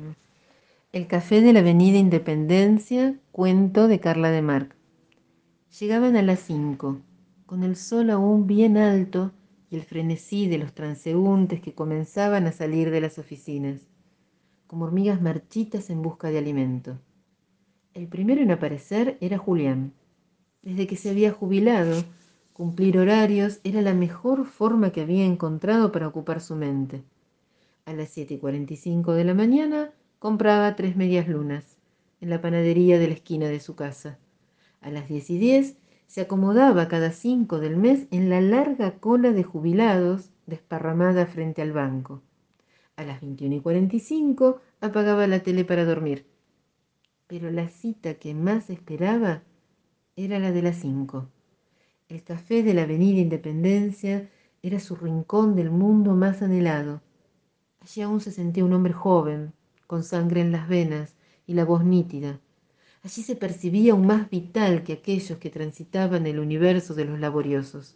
El café de la Avenida Independencia, cuento de Carla de Marc. Llegaban a las 5, con el sol aún bien alto y el frenesí de los transeúntes que comenzaban a salir de las oficinas, como hormigas marchitas en busca de alimento. El primero en aparecer era Julián. Desde que se había jubilado, cumplir horarios era la mejor forma que había encontrado para ocupar su mente. A las 7:45 de la mañana compraba 3 medias lunas en la panadería de la esquina de su casa. A las 10:10 se acomodaba cada 5 del mes en la larga cola de jubilados desparramada frente al banco. A las 21:45 apagaba la tele para dormir. Pero la cita que más esperaba era la de las 5. El café de la Avenida Independencia era su rincón del mundo más anhelado. Allí aún se sentía un hombre joven, con sangre en las venas y la voz nítida. Allí se percibía aún más vital que aquellos que transitaban el universo de los laboriosos.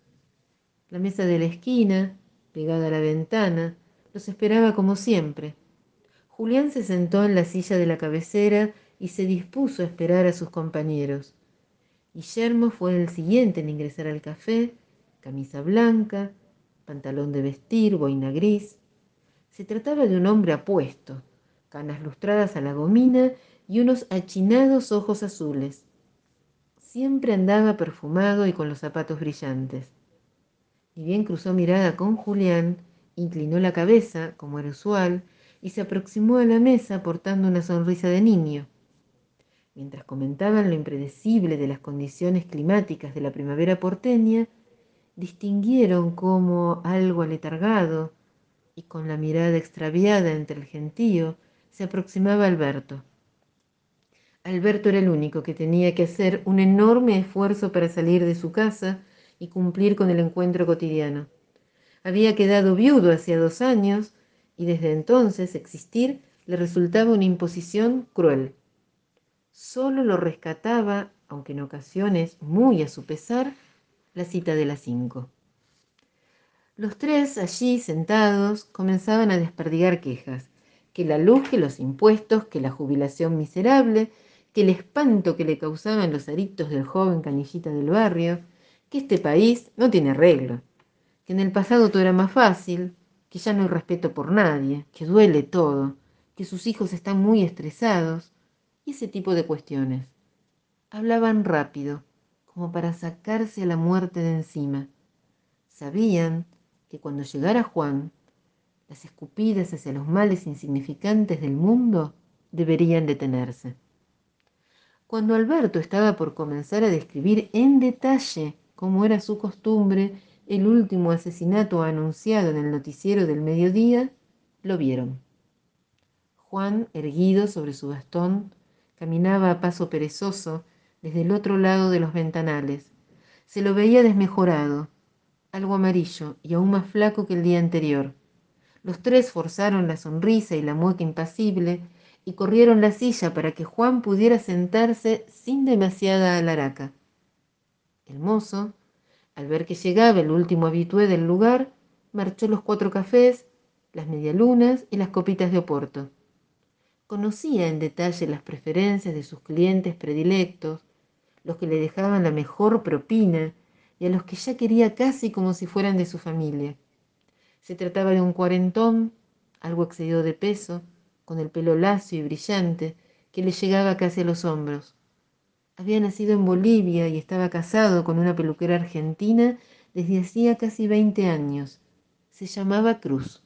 La mesa de la esquina, pegada a la ventana, los esperaba como siempre. Julián se sentó en la silla de la cabecera y se dispuso a esperar a sus compañeros. Guillermo fue el siguiente en ingresar al café, camisa blanca, pantalón de vestir, boina gris. Se trataba de un hombre apuesto, canas lustradas a la gomina y unos achinados ojos azules. Siempre andaba perfumado y con los zapatos brillantes. Ni bien cruzó mirada con Julián, inclinó la cabeza, como era usual, y se aproximó a la mesa portando una sonrisa de niño. Mientras comentaban lo impredecible de las condiciones climáticas de la primavera porteña, distinguieron cómo, algo aletargado y con la mirada extraviada entre el gentío, se aproximaba Alberto. Alberto era el único que tenía que hacer un enorme esfuerzo para salir de su casa y cumplir con el encuentro cotidiano. Había quedado viudo hacía 2 años y desde entonces existir le resultaba una imposición cruel. Solo lo rescataba, aunque en ocasiones muy a su pesar, la cita de las 5. Los tres allí sentados comenzaban a desperdigar quejas, que la luz, que los impuestos, que la jubilación miserable, que el espanto que le causaban los aritos del joven canillita del barrio, que este país no tiene arreglo, que en el pasado todo era más fácil, que ya no hay respeto por nadie, que duele todo, que sus hijos están muy estresados, y ese tipo de cuestiones. Hablaban rápido, como para sacarse a la muerte de encima. Sabían que cuando llegara Juan, las escupidas hacia los males insignificantes del mundo deberían detenerse. Cuando Alberto estaba por comenzar a describir en detalle, como era su costumbre, el último asesinato anunciado en el noticiero del mediodía, lo vieron. Juan, erguido sobre su bastón, caminaba a paso perezoso desde el otro lado de los ventanales. Se lo veía desmejorado, algo amarillo y aún más flaco que el día anterior. Los tres forzaron la sonrisa y la mueca impasible y corrieron la silla para que Juan pudiera sentarse sin demasiada alaraca. El mozo, al ver que llegaba el último habitué del lugar, marchó los 4 cafés, las medialunas y las copitas de oporto. Conocía en detalle las preferencias de sus clientes predilectos, los que le dejaban la mejor propina y a los que ya quería casi como si fueran de su familia. Se trataba de un cuarentón, algo excedido de peso, con el pelo lacio y brillante, que le llegaba casi a los hombros. Había nacido en Bolivia y estaba casado con una peluquera argentina desde hacía casi 20 años. Se llamaba Cruz.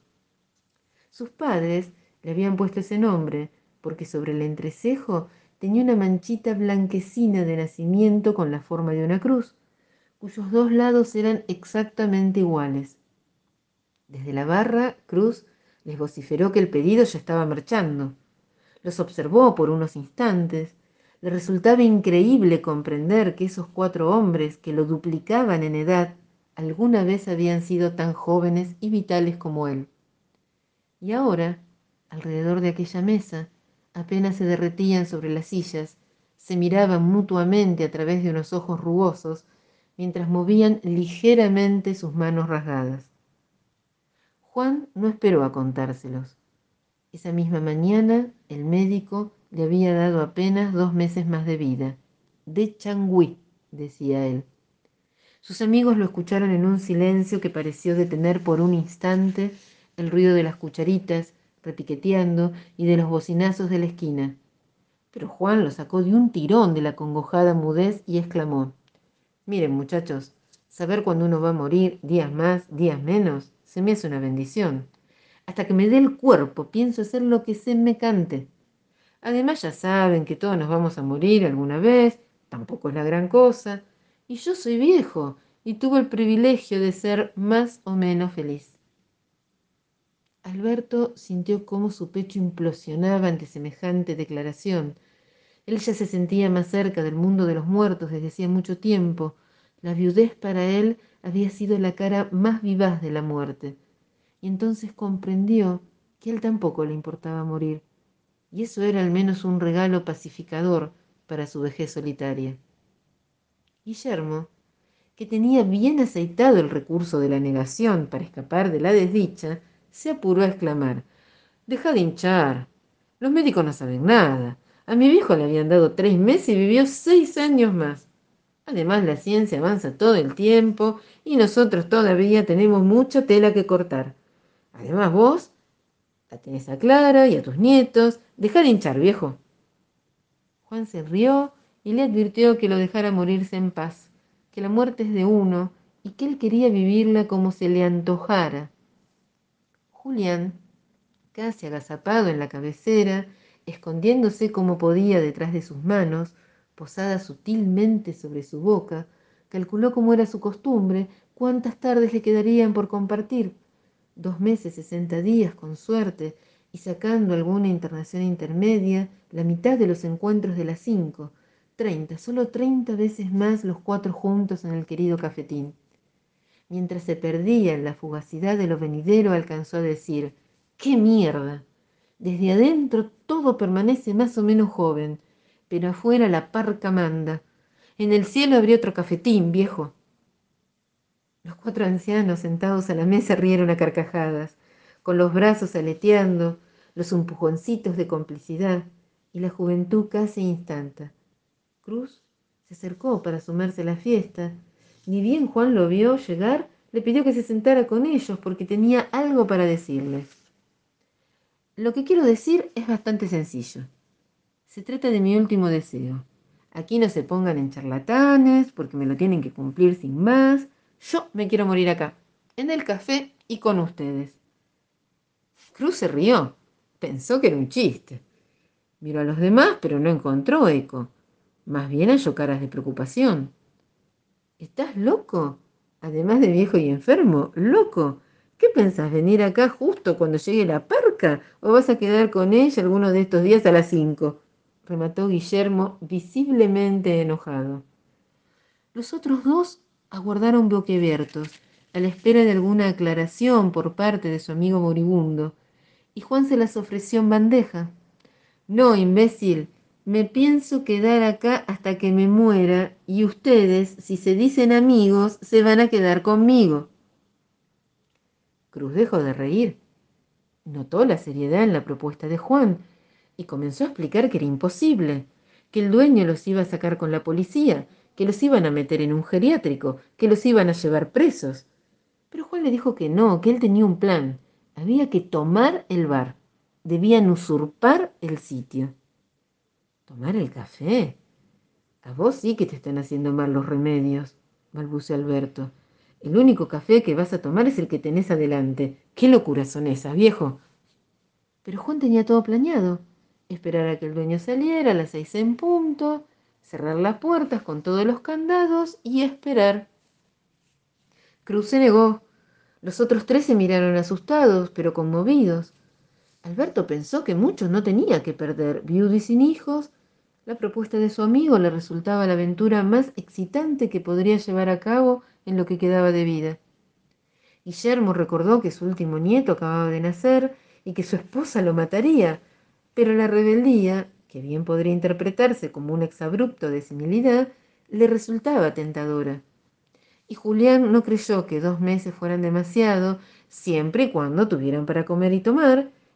Sus padres le habían puesto ese nombre porque sobre el entrecejo tenía una manchita blanquecina de nacimiento con la forma de una cruz, cuyos 2 lados eran exactamente iguales. Desde la barra, Cruz les vociferó que el pedido ya estaba marchando. Los observó por unos instantes. Le resultaba increíble comprender que esos 4 hombres que lo duplicaban en edad alguna vez habían sido tan jóvenes y vitales como él. Y ahora, alrededor de aquella mesa, apenas se derretían sobre las sillas, se miraban mutuamente a través de unos ojos rugosos, mientras movían ligeramente sus manos rasgadas. Juan no esperó a contárselos. Esa misma mañana el médico le había dado apenas 2 meses más de vida. De changüí, decía él. Sus amigos lo escucharon en un silencio que pareció detener por un instante el ruido de las cucharitas repiqueteando y de los bocinazos de la esquina. Pero Juan lo sacó de un tirón de la acongojada mudez y exclamó: «Miren, muchachos, saber cuándo uno va a morir, días más, días menos, se me hace una bendición. Hasta que me dé el cuerpo pienso hacer lo que se me cante. Además ya saben que todos nos vamos a morir alguna vez, tampoco es la gran cosa, y yo soy viejo y tuve el privilegio de ser más o menos feliz». Alberto sintió cómo su pecho implosionaba ante semejante declaración. Él ya se sentía más cerca del mundo de los muertos desde hacía mucho tiempo. La viudez para él había sido la cara más vivaz de la muerte. Y entonces comprendió que a él tampoco le importaba morir. Y eso era al menos un regalo pacificador para su vejez solitaria. Guillermo, que tenía bien aceitado el recurso de la negación para escapar de la desdicha, se apuró a exclamar: «Deja de hinchar. Los médicos no saben nada. A mi viejo le habían dado 3 meses y vivió 6 años más. Además, la ciencia avanza todo el tiempo y nosotros todavía tenemos mucha tela que cortar. Además, vos la tenés a Clara y a tus nietos. Deja de hinchar, viejo». Juan se rió y le advirtió que lo dejara morirse en paz, que la muerte es de uno y que él quería vivirla como se le antojara. Julián, casi agazapado en la cabecera, escondiéndose como podía detrás de sus manos, posadas sutilmente sobre su boca, calculó, como era su costumbre, cuántas tardes le quedarían por compartir. 2 meses, 60 días, con suerte, y sacando alguna internación intermedia, la mitad de los encuentros de las 5, 30, solo 30 veces más los 4 juntos en el querido cafetín. Mientras se perdía en la fugacidad de lo venidero, alcanzó a decir: «¡Qué mierda! Desde adentro todo permanece más o menos joven, pero afuera la parca manda. En el cielo habría otro cafetín, viejo». Los 4 ancianos sentados a la mesa rieron a carcajadas, con los brazos aleteando, los empujoncitos de complicidad y la juventud casi instanta. Cruz se acercó para sumarse a la fiesta. Ni bien Juan lo vio llegar, le pidió que se sentara con ellos porque tenía algo para decirles. «Lo que quiero decir es bastante sencillo. Se trata de mi último deseo. Aquí no se pongan en charlatanes porque me lo tienen que cumplir sin más. Yo me quiero morir acá, en el café y con ustedes». Cruz se rió. Pensó que era un chiste. Miró a los demás, pero no encontró eco. Más bien halló caras de preocupación. «¿Estás loco? Además de viejo y enfermo, loco. ¿Qué pensás, venir acá justo cuando llegue la parca? ¿O vas a quedar con ella alguno de estos días a las 5? Remató Guillermo, visiblemente enojado. Los otros dos aguardaron boquiabiertos, a la espera de alguna aclaración por parte de su amigo moribundo, y Juan se las ofreció en bandeja. «No, imbécil, me pienso quedar acá hasta que me muera, y ustedes, si se dicen amigos, se van a quedar conmigo». Cruz dejó de reír. Notó la seriedad en la propuesta de Juan y comenzó a explicar que era imposible, que el dueño los iba a sacar con la policía, que los iban a meter en un geriátrico, que los iban a llevar presos. Pero Juan le dijo que no, que él tenía un plan. Había que tomar el bar. Debían usurpar el sitio. ¿Tomar el café? A vos sí que te están haciendo mal los remedios, balbuceó Alberto. El único café que vas a tomar es el que tenés adelante. ¿Qué locuras son esas, viejo? Pero Juan tenía todo planeado. Esperar a que el dueño saliera a las 6 en punto, cerrar las puertas con todos los candados y esperar. Cruz se negó. Los otros 3 se miraron asustados, pero conmovidos. Alberto pensó que mucho no tenía que perder. Viudo y sin hijos, la propuesta de su amigo le resultaba la aventura más excitante que podría llevar a cabo en lo que quedaba de vida. Guillermo recordó que su último nieto acababa de nacer y que su esposa lo mataría, pero la rebeldía, que bien podría interpretarse como un exabrupto de senilidad, le resultaba tentadora. Y Julián no creyó que 2 meses fueran demasiado, siempre y cuando tuvieran para comer y tomar,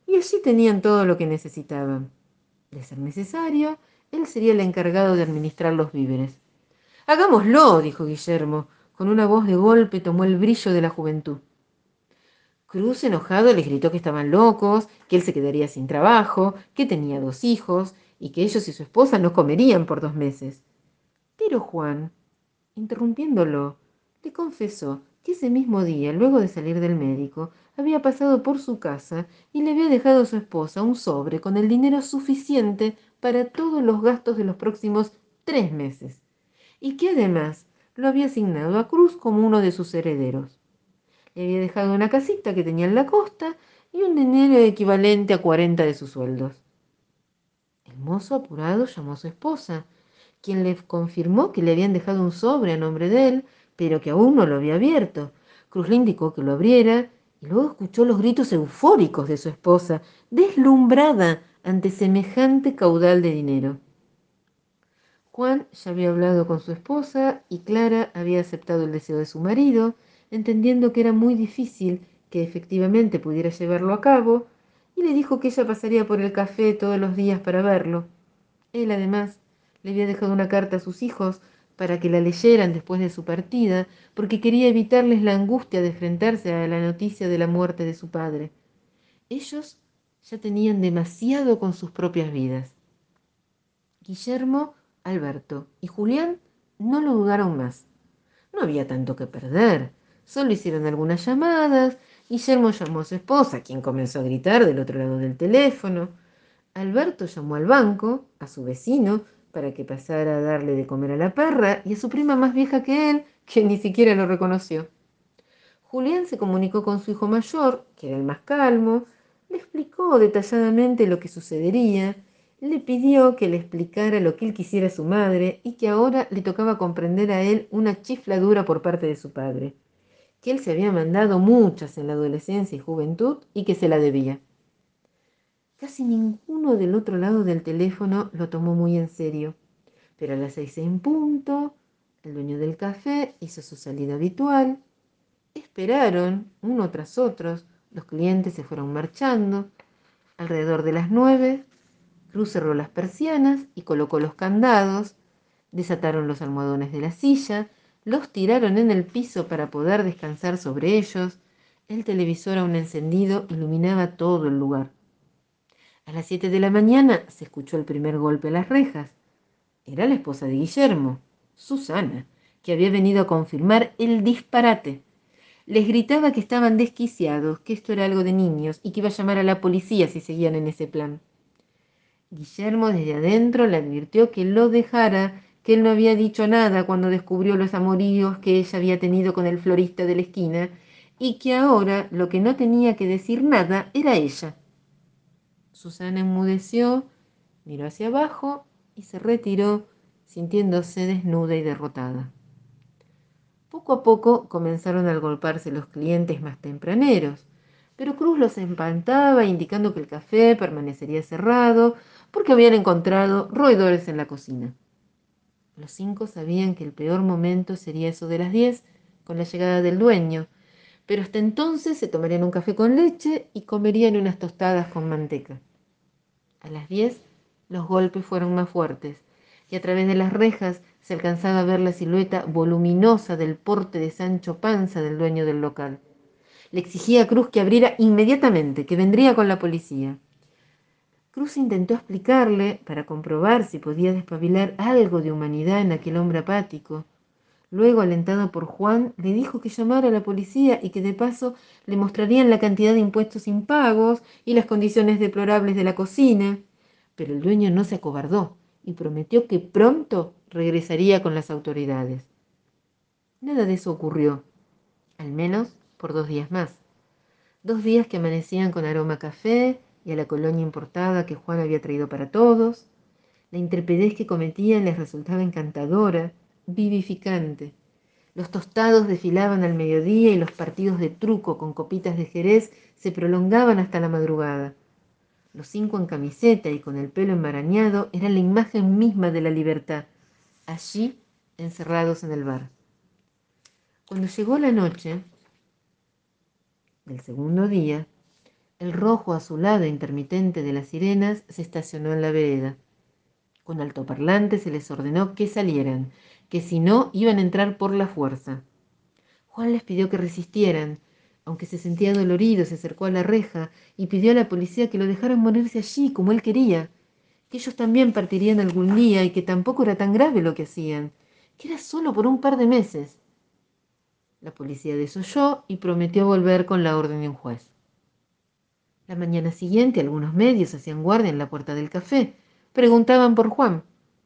y allí tenían todo lo que necesitaban. De ser necesario, él sería el encargado de administrar los víveres. Hagámoslo, dijo Guillermo. Con una voz de golpe tomó el brillo de la juventud. Cruz, enojado, les gritó que estaban locos, que él se quedaría sin trabajo, que tenía 2 hijos y que ellos y su esposa no comerían por 2 meses. Pero Juan, interrumpiéndolo, le confesó que ese mismo día, luego de salir del médico, había pasado por su casa y le había dejado a su esposa un sobre con el dinero suficiente para todos los gastos de los próximos 3 meses, y que además lo había asignado a Cruz como uno de sus herederos. Le había dejado una casita que tenía en la costa y un dinero equivalente a 40 de sus sueldos. El mozo apurado llamó a su esposa, quien le confirmó que le habían dejado un sobre a nombre de él, pero que aún no lo había abierto. Cruz le indicó que lo abriera y luego escuchó los gritos eufóricos de su esposa, deslumbrada ante semejante caudal de dinero. Juan ya había hablado con su esposa y Clara había aceptado el deseo de su marido, entendiendo que era muy difícil que efectivamente pudiera llevarlo a cabo, y le dijo que ella pasaría por el café todos los días para verlo. Él, además, le había dejado una carta a sus hijos para que la leyeran después de su partida, porque quería evitarles la angustia de enfrentarse a la noticia de la muerte de su padre. Ellos ya tenían demasiado con sus propias vidas. Guillermo, Alberto y Julián no lo dudaron más. No había tanto que perder. Solo hicieron algunas llamadas. Guillermo llamó a su esposa, quien comenzó a gritar del otro lado del teléfono. Alberto llamó al banco, a su vecino, para que pasara a darle de comer a la perra, y a su prima más vieja que él, que ni siquiera lo reconoció. Julián se comunicó con su hijo mayor, que era el más calmo, le explicó detalladamente lo que sucedería, le pidió que le explicara lo que él quisiera a su madre y que ahora le tocaba comprender a él una chifladura por parte de su padre, que él se había mandado muchas en la adolescencia y juventud y que se la debía. Casi ninguno del otro lado del teléfono lo tomó muy en serio, pero a las 6 en punto, el dueño del café hizo su salida habitual. Esperaron, uno tras otro, los clientes se fueron marchando. Alrededor de las 9, Cruz cerró las persianas y colocó los candados, desataron los almohadones de la silla, los tiraron en el piso para poder descansar sobre ellos. El televisor aún encendido iluminaba todo el lugar. A las 7 de la mañana se escuchó el primer golpe a las rejas. Era la esposa de Guillermo, Susana, que había venido a confirmar el disparate. Les gritaba que estaban desquiciados, que esto era algo de niños y que iba a llamar a la policía si seguían en ese plan. Guillermo desde adentro le advirtió que lo dejara, que él no había dicho nada cuando descubrió los amoríos que ella había tenido con el florista de la esquina y que ahora lo que no tenía que decir nada era ella. Susana enmudeció, miró hacia abajo y se retiró, sintiéndose desnuda y derrotada. Poco a poco comenzaron a agolparse los clientes más tempraneros, pero Cruz los empantaba indicando que el café permanecería cerrado porque habían encontrado roedores en la cocina. Los 5 sabían que el peor momento sería eso de las 10, con la llegada del dueño, pero hasta entonces se tomarían un café con leche y comerían unas tostadas con manteca. A las 10 los golpes fueron más fuertes y a través de las rejas se alcanzaba a ver la silueta voluminosa del porte de Sancho Panza del dueño del local. Le exigía a Cruz que abriera inmediatamente, que vendría con la policía. Cruz intentó explicarle, para comprobar si podía despabilar algo de humanidad en aquel hombre apático. Luego, alentado por Juan, le dijo que llamara a la policía y que de paso le mostrarían la cantidad de impuestos impagos y las condiciones deplorables de la cocina. Pero el dueño no se acobardó y prometió que pronto regresaría con las autoridades. Nada de eso ocurrió, al menos por 2 días más. 2 días que amanecían con aroma a café y a la colonia importada que Juan había traído para todos. La intrepidez que cometían les resultaba encantadora, vivificante. Los tostados desfilaban al mediodía y los partidos de truco con copitas de Jerez se prolongaban hasta la madrugada. Los 5 en camiseta y con el pelo enmarañado eran la imagen misma de la libertad, allí encerrados en el bar. Cuando llegó la noche del segundo día, El rojo azulado intermitente de las sirenas se estacionó en la vereda. Con altoparlante se les ordenó que salieran, que si no iban a entrar por la fuerza. Juan les pidió que resistieran. Aunque se sentía dolorido, se acercó a la reja y pidió a la policía que lo dejaran morirse allí, como él quería, que ellos también partirían algún día y que tampoco era tan grave lo que hacían, que era solo por un par de meses. La policía desoyó y prometió volver con la orden de un juez. La mañana siguiente algunos medios hacían guardia en la puerta del café. Preguntaban por Juan.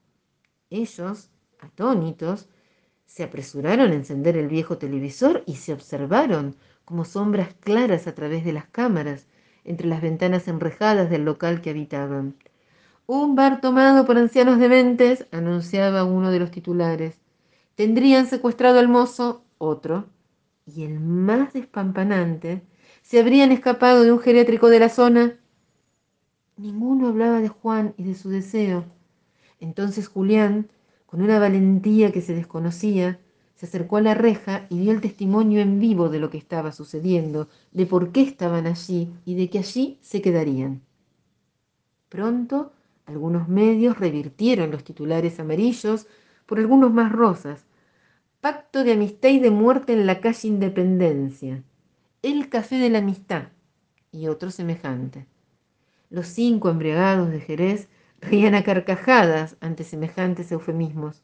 Ellos, atónitos, se apresuraron a encender el viejo televisor y se observaron como sombras claras a través de las cámaras, entre las ventanas enrejadas del local que habitaban. Un bar tomado por ancianos dementes, anunciaba uno de los titulares. Tendrían secuestrado al mozo, otro, y el más despampanante, se habrían escapado de un geriátrico de la zona. Ninguno hablaba de Juan y de su deseo. Entonces Julián, con una valentía que se desconocía, se acercó a la reja y dio el testimonio en vivo de lo que estaba sucediendo, de por qué estaban allí y de que allí se quedarían. Pronto, algunos medios revirtieron los titulares amarillos por algunos más rosas. Pacto de amistad y de muerte en la calle Independencia. El café de la amistad. Y otro semejante. Los 5 embriagados de Jerez reían a carcajadas ante semejantes eufemismos.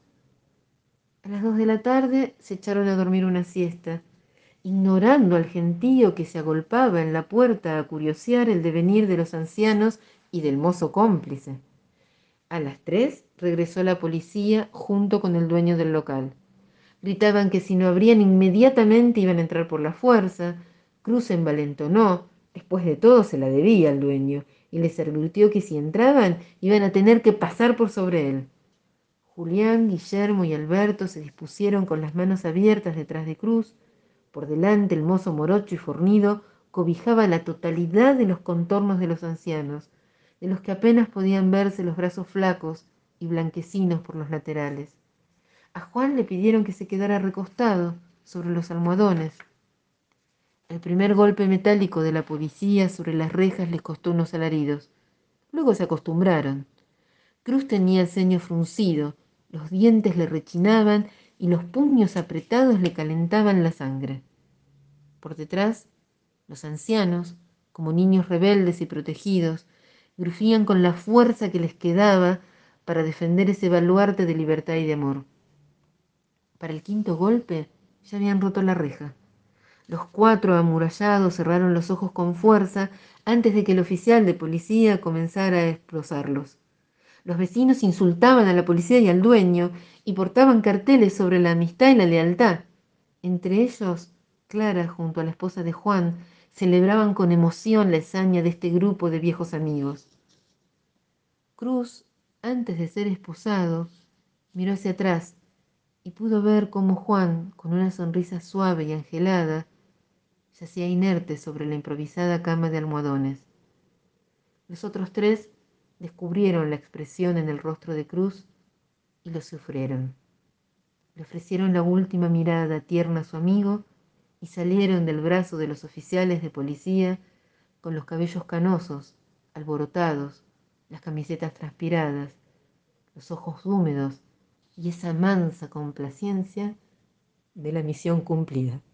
A las 2 de la tarde se echaron a dormir una siesta, ignorando al gentío que se agolpaba en la puerta a curiosear el devenir de los ancianos y del mozo cómplice. A las 3 regresó la policía junto con el dueño del local. Gritaban que si no abrían inmediatamente iban a entrar por la fuerza. Cruz se envalentonó, después de todo se la debía al dueño, y les advirtió que si entraban iban a tener que pasar por sobre él. Julián, Guillermo y Alberto se dispusieron con las manos abiertas detrás de Cruz. Por delante el mozo morocho y fornido cobijaba la totalidad de los contornos de los ancianos, de los que apenas podían verse los brazos flacos y blanquecinos por los laterales. A Juan le pidieron que se quedara recostado sobre los almohadones. El primer golpe metálico de la policía sobre las rejas les costó unos alaridos. Luego se acostumbraron. Cruz tenía el ceño fruncido, los dientes le rechinaban y los puños apretados le calentaban la sangre. Por detrás, los ancianos, como niños rebeldes y protegidos, grufían con la fuerza que les quedaba para defender ese baluarte de libertad y de amor. Para el quinto golpe ya habían roto la reja. Los 4 amurallados cerraron los ojos con fuerza antes de que el oficial de policía comenzara a esposarlos. Los vecinos insultaban a la policía y al dueño y portaban carteles sobre la amistad y la lealtad. Entre ellos, Clara, junto a la esposa de Juan, celebraban con emoción la hazaña de este grupo de viejos amigos. Cruz, antes de ser esposado, miró hacia atrás y pudo ver cómo Juan, con una sonrisa suave y angelada, yacía inerte sobre la improvisada cama de almohadones. Los otros 3 descubrieron la expresión en el rostro de Cruz y lo sufrieron. Le ofrecieron la última mirada tierna a su amigo y salieron del brazo de los oficiales de policía con los cabellos canosos, alborotados, las camisetas transpiradas, los ojos húmedos y esa mansa complacencia de la misión cumplida.